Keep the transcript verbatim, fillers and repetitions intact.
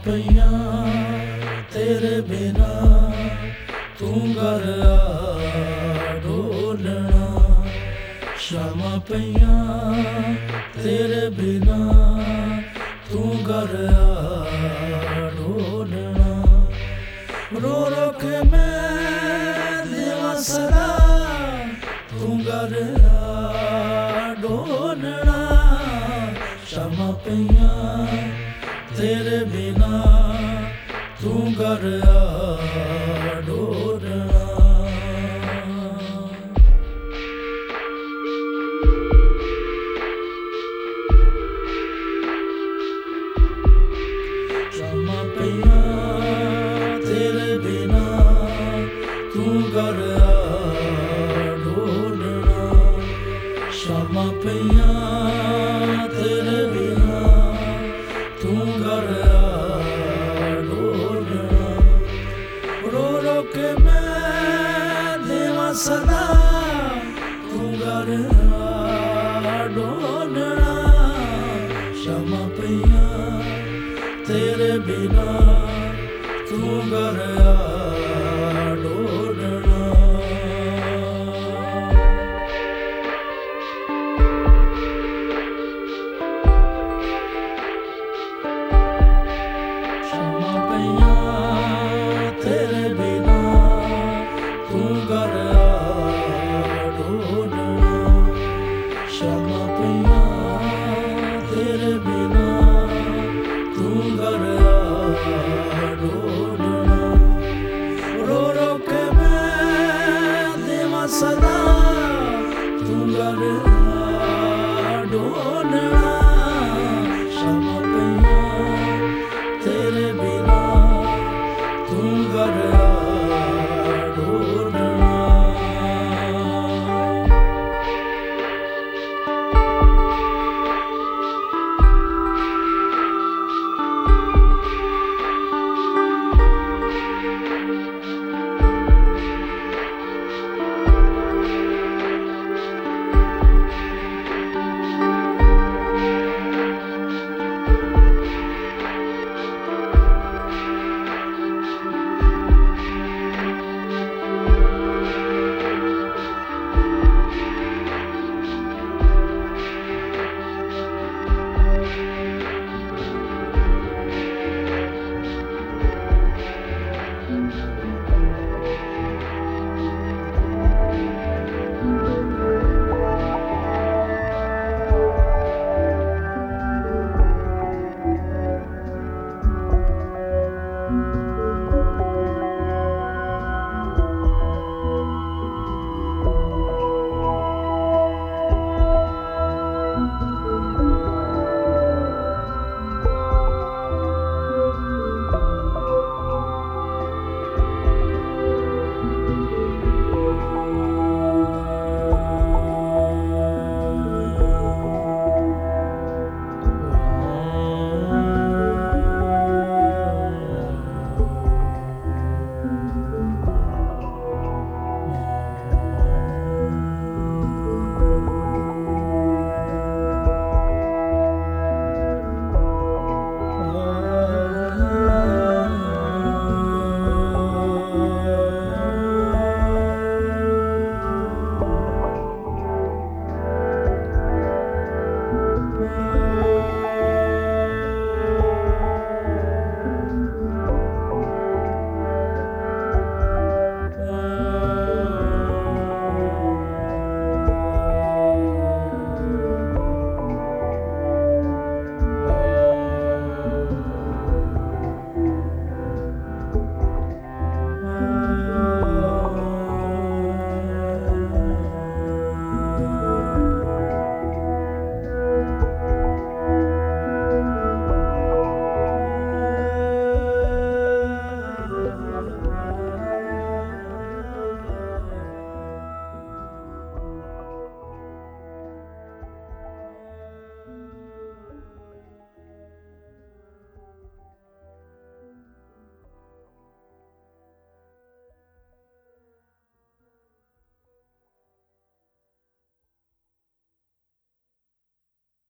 पईया तेरे बिना तू घर आ ढोलना। शामा पईया तेरे बिना तू घर आ ढोलना। रो रो के मैं देवा सदा तू घर आ ढोलना। शामा पईया तेरे बिना तू घर आ ढोलना। शामा पईया तेरे बिना तू घर आ ढोलना। शामा पईया तेरे बिना तू घर आ ढोलना। रो रो के मैं देवा सदा तू घर आ ढोलना। शामा पईया तेरे बिना तू घर आ